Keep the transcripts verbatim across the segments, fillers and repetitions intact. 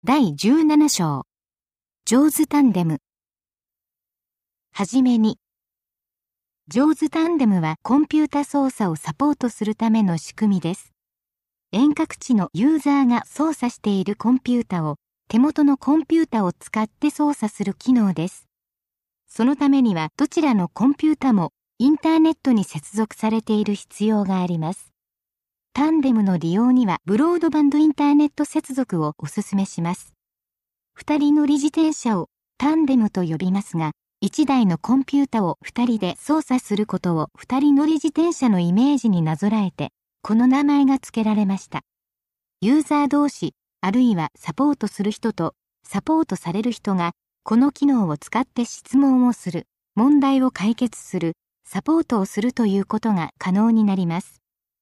だいじゅうなな章。JAWSタンデム。はじめに。JAWSタンデムはコンピュータ操作をサポートするための仕組みです。遠隔地のユーザーが操作しているコンピュータを手元のコンピュータを使って操作する機能です。そのためにはどちらのコンピュータもインターネットに接続されている必要があります。タンデムの利用にはブロードバンドインターネット接続をお勧めします。二人乗り自転車をタンデムと呼びますが、一台のコンピュータを二人で操作することを二人乗り自転車のイメージになぞらえて、この名前が付けられました。ユーザー同士、あるいはサポートする人とサポートされる人が、この機能を使って質問をする、問題を解決する、サポートをするということが可能になります。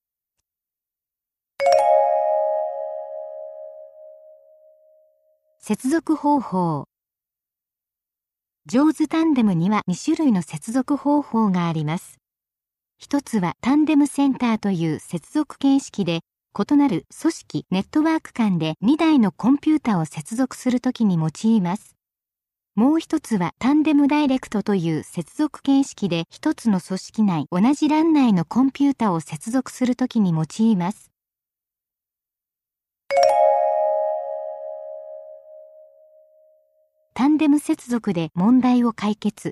接続方法。JAWSタンデムにはに種類の接続方法があります。一つはタンデムセンターという接続形式で、異なる組織・ネットワーク間でにだいのコンピュータを接続するときに用います。もう一つはタンデムダイレクトという接続形式で一つの組織内、同じ欄内のコンピュータを接続するときに用います。タンデム接続で問題を解決。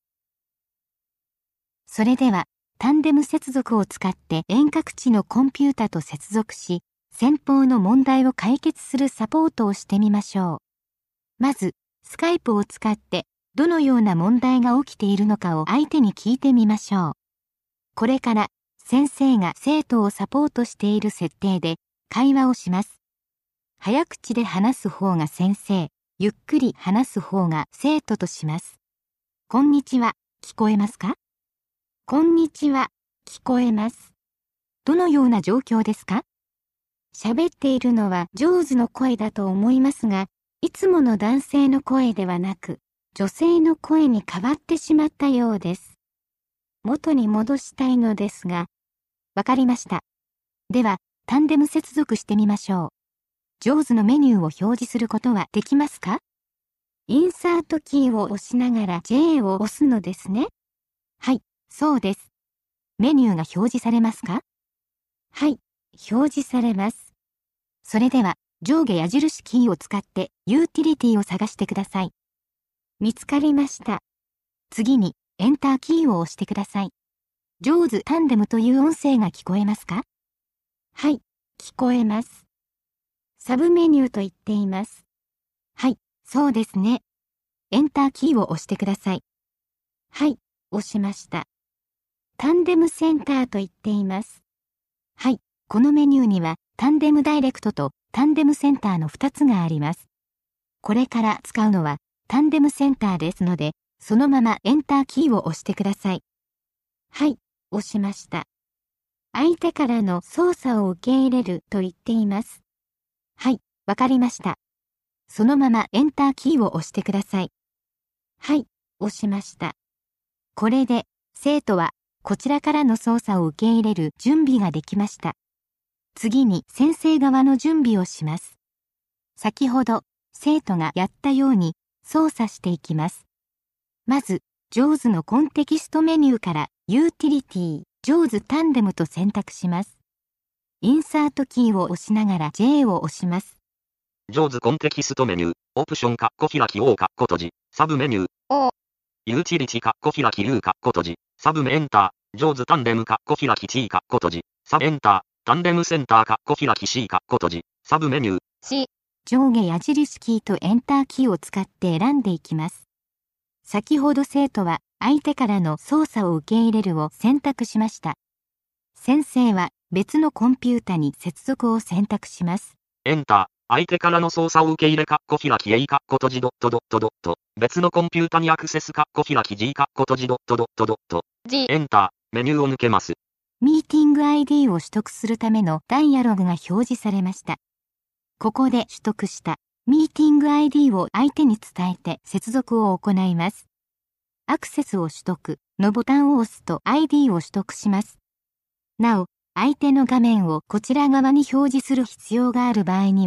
それでは、タンデム接続を使って遠隔地のコンピュータと接続し、先方の問題を解決するサポートをしてみましょう。まず、スカイプを使ってどのような問題が起きているのかを相手に聞いてみましょう。これから、先生が生徒をサポートしている設定で会話をします。早口で話す方が先生。ゆっくり話す方が生徒とします。こんにちは、聞こえますか？こんにちは、聞こえます。どのような状況ですか？喋っているのはJAWSの声だと思いますが、いつもの男性の声ではなく、女性の声に変わってしまったようです。元に戻したいのですが、わかりました。では、タンデム接続してみましょう。JAWSのメニューを表示することはできますか？インサートキーを押しながら ジェイ を押すのですね。はい、そうです。メニューが表示されますか？はい、表示されます。それでは、上下矢印キーを使ってユーティリティを探してください。見つかりました。次に、エンターキーを押してください。JAWSタンデムという音声が聞こえますか？はい、聞こえます。サブメニューと言っています。はい、そうですね。エンターキーを押してください。はい、押しました。タンデムセンターと言っています。はい、このメニューにはタンデムダイレクトとタンデムセンターのふたつがあります。これから使うのはタンデムセンターですので、そのままエンターキーを押してください。はい、押しました。相手からの操作を受け入れると言っています。はい、わかりました。そのままエンターキーを押してください。はい、押しました。これで、生徒は、こちらからの操作を受け入れる準備ができました。次に先生側の準備をします。先ほど、生徒がやったように操作していきます。まず、JAWSのコンテキストメニューからユーティリティ、JAWSタンデムと選択します。インサートキーを押しながら ジェイ を押します。 JAWS コンテキストメニュー、オプションカッコ開き O カッコ閉じ、サブメニュー、O、ユーティリティカッコ開き U カッコ閉じ、サブメエンター、JAWS タンデムカッコ開き T カッコ閉じ、サブエンター、タンデムセンターカッコ開き C カッコ閉じ、サブメニュー、 C、上下矢印キーとエンターキーを使って選んでいきます。先ほど生徒は相手からの操作を受け入れるを選択しました。先生は別のコンピュータに接続を選択します。 エンター、相手からの操作を受け入れカッコ開き A カッコ閉じドットドットドット、別のコンピュータにアクセスカッコ開き G カッコ閉じドットドットドット、G、エンター、メニューを抜けます。 ミーティング アイディー を取得するためのダイアログが表示されました。ここで取得したミーティング アイディー を相手に伝えて接続を行います。アクセスを取得のボタンを押すと アイディー を取得します。なお、相手の画面をこちら側に表示する必要がある場合には、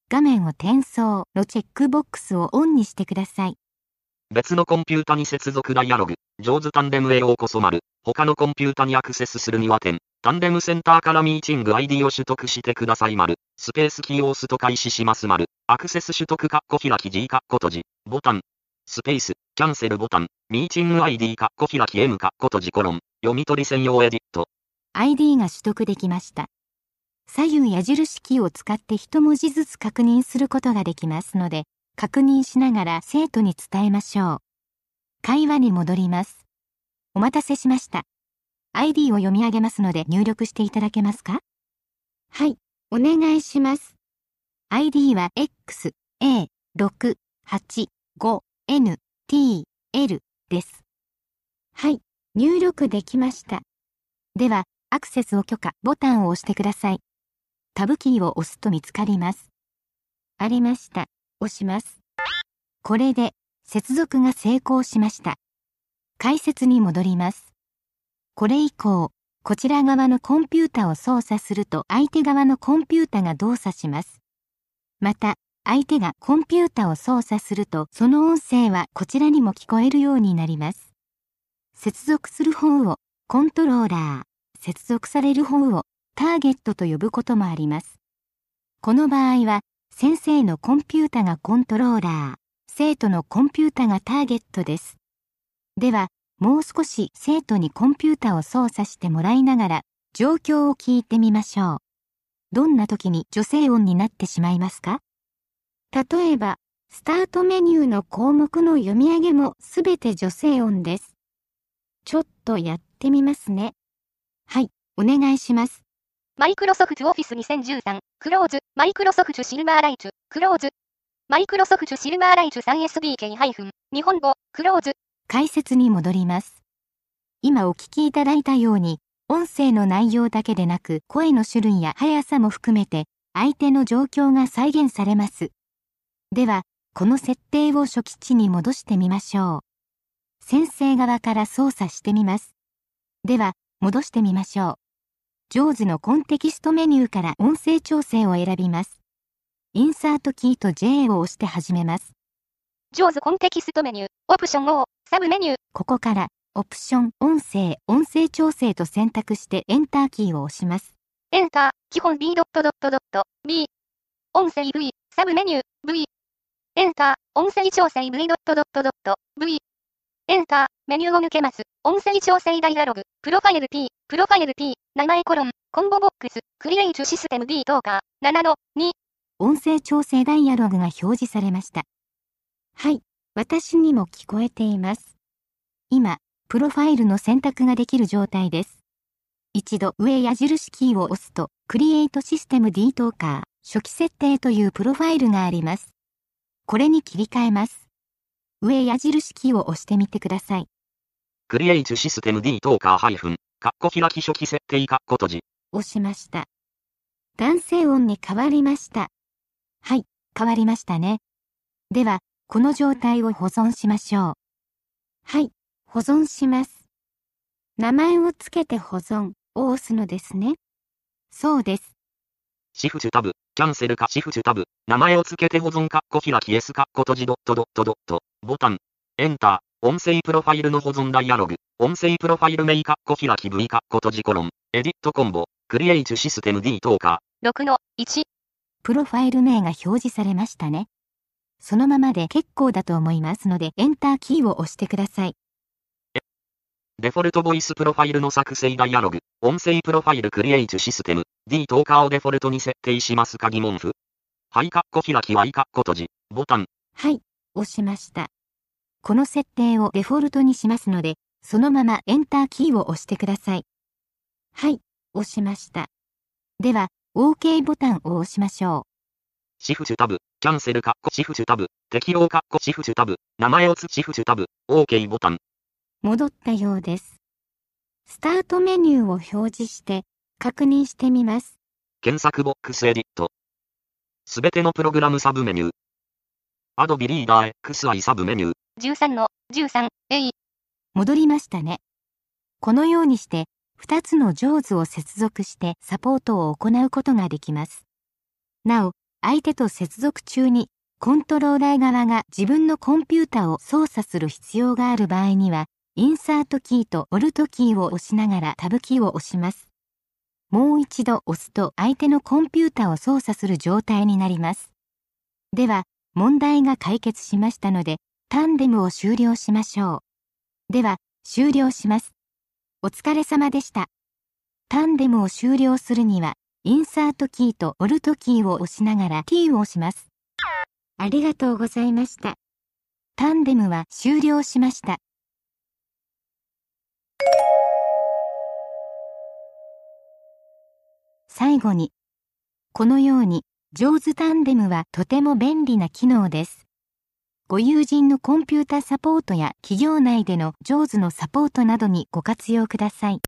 画面を転送のチェックボックスをオンにしてください。 別のコンピュータに接続ダイアログ。上手タンデムへようこそ丸。他のコンピュータにアクセスするには点。タンデムセンターからミーティング アイディー を取得してください丸。スペースキーを押すと開始します丸。アクセス取得カッコ開き G カッコ閉じ。ボタン。スペース。キャンセルボタン。ミーティング アイディー カッコ開き M カッコ閉じコロン。読み取り専用エディット。 アイディー が取得できました。左右矢印キーを使って一文字ずつ確認することができますので、確認しながら生徒に伝えましょう。会話に戻ります。お待たせしました。アイディー を読み上げますので入力していただけますか？はい、お願いします。アイディー は エックスエーろくはちごエヌティーエル です。はい、入力できました。では、アクセスを許可ボタンを押してください。タブキーを押すと見つかります。ありました。押します。これで接続が成功しました。解説に戻ります。これ以降、こちら側のコンピュータを操作すると相手側のコンピュータが動作します。また、相手がコンピュータを操作するとその音声はこちらにも聞こえるようになります。接続する方をコントローラー、接続される方をターゲットと呼ぶこともあります。この場合は、先生のコンピュータがコントローラー、生徒のコンピュータがターゲットです。では、もう少し生徒にコンピュータを操作してもらいながら、状況を聞いてみましょう。どんな時に女性音になってしまいますか？例えば、スタートメニューの項目の読み上げもすべて女性音です。ちょっとやってみますね。はい、お願いします。 マイクロソフトオフィスにせんじゅうさん、クローズ、マイクロソフトシルバーライト、クローズ、マイクロソフトシルバーライト スリーエスビーケー-日本語、クローズ。 解説に戻ります。今お聞きいただいたように、音声の内容だけでなく声の種類や速さも含めて、相手の状況が再現されます。では、この設定を初期値に戻してみましょう。先生側から操作してみます。では、戻してみましょう。上手のコンテキストメニューから音声調整を選びます。インサートキーと ジェイ を押して始めます。 上手コンテキストメニュー、オプション O、サブメニュー。 ここから、オプション、音声、音声調整と選択してエンターキーを押します。 エンター、基本 B ドットドットドット B。音声 V、サブメニュー V。エンター、音声調整 V ドットドットドット V。エンター、メニューを抜けます。音声調整ダイアログ、プロファイル P、プロファイル P、名前コロン、コンボボックス、クリエイトシステム D トーカー、ななのに。 音声調整ダイアログが表示されました。はい、私にも聞こえています。今、プロファイルの選択ができる状態です。一度上矢印キーを押すと、クリエイトシステム D トーカー、初期設定というプロファイルがあります。これに切り替えます。上矢印キーを押してみてください。 クリエイトシステム D トーカーハイフン、カッコ開き初期設定カッコ閉じ。 押しました。男性音に変わりました。はい、変わりましたね。では、この状態を保存しましょう。はい、保存します。名前をつけて保存を押すのですね。そうです。 シフトタブ、キャンセルかシフトタブ、名前をつけて保存カッコ開き S カッコ閉じドットドットドット、ボタン、エンター、音声プロファイルの保存ダイアログ、音声プロファイル名カッコ開き V カッコ閉じコロン、エディットコンボ、クリエイトシステム D トーカー。ろくのいち。 プロファイル名が表示されましたね。そのままで結構だと思いますので、エンターキーを押してください。 デフォルトボイスプロファイルの作成ダイアログ、音声プロファイルクリエイトシステム、D トーカーをデフォルトに設定しますか疑問符。はい、カッコ開き Y カッコ閉じ、ボタン。 はい、押しました。この設定をデフォルトにしますので、そのままエンターキーを押してください。はい、押しました。では、OK ボタンを押しましょう。 シフトタブ、キャンセルカッコシフトタブ、適用カッコシフトタブ、名前をつシフトタブ、OK ボタン。 戻ったようです。スタートメニューを表示して確認してみます。 検索ボックスエディット。すべてのプログラムサブメニュー。Adobe Reader エックスアイ サブメニュー。 じゅうさんのじゅうさんエー。 戻りましたね。このようにしてふたつのジョーズを接続してサポートを行うことができます。なお、 相手と接続中にコントローラー側が自分のコンピュータを操作する必要がある場合には、インサートキーとオルトキーを押しながらタブキーを押します。もう一度押すと相手のコンピュータを操作する状態になります。では、問題が解決しましたので、タンデムを終了しましょう。では、終了します。お疲れ様でした。タンデムを終了するには、インサートキーとオルトキーを押しながら T を押します。ありがとうございました。タンデムは終了しました。最後に、このように、ジョーズタンデムはとても便利な機能です。ご友人のコンピュータサポートや企業内でのジョーズのサポートなどにご活用ください。